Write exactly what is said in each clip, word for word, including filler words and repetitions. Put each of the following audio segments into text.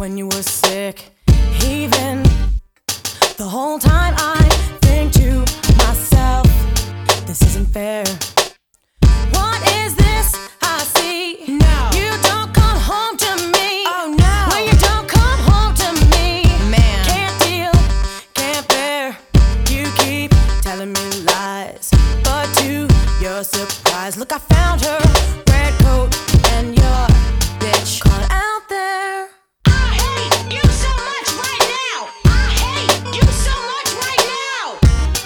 when you were sick. Even the whole time I think to myself, this isn't fair. What is this I see? No. You don't come home to me. Oh no. When you don't come home to me, Man. can't deal, can't bear. You keep telling me lies, but to your surprise, look, I found her red coat and your bitch caught out there. I hate you so much right now. I hate you so much right now.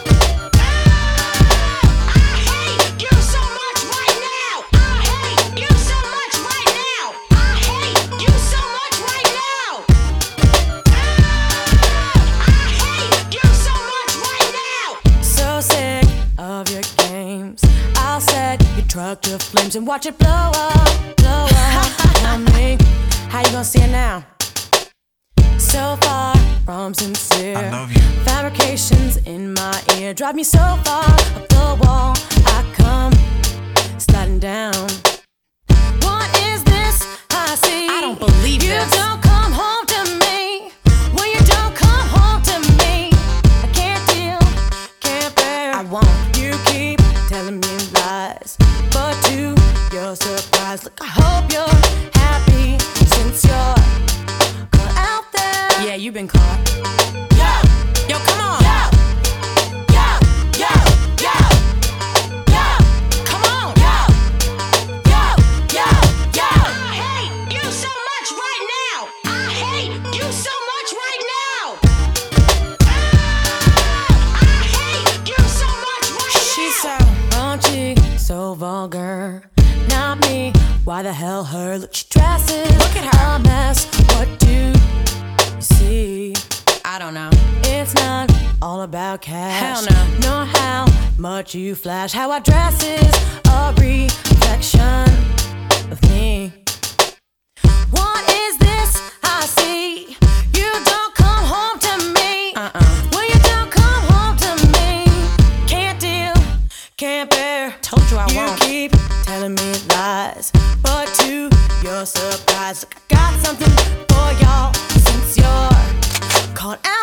I hate you so much right now. I hate you so much right now. I hate you so much right now. I hate you so much right now. So sick of your games. I'll set your truck to flames and watch it blow up, blow up. Tell me, how you gonna see it now? So far from sincere. I love you. Fabrications in my ear drive me so far up the wall. I come sliding down. What is this I see? I don't believe you this. don't come home to me. When you don't come home to me, I can't deal, can't bear. I won't. You keep telling me lies, but to your surprise, look, I hope you're happy since you're caught out there. Yeah, you've been caught. Yo, Yo, come on. yo, yo, yo, yo, yo, Come on. yo, yo, yo, yo. I hate you so much right now. I hate you so much right now. I hate you so much right now. She's so Raunchy, so vulgar. Not me, why the hell her? Look, she dresses, Look at her. a mess. What do you see? I don't know. It's not all about cash. Hell no. Nor how much you flash. How I dress is a reflection of me. What is this I see? You don't come home to me. Uh-uh. When you don't come home to me, can't deal, can't bear. Told you I You won't. keep telling me lies, but to your surprise, look, I got something for y'all since you're caught out.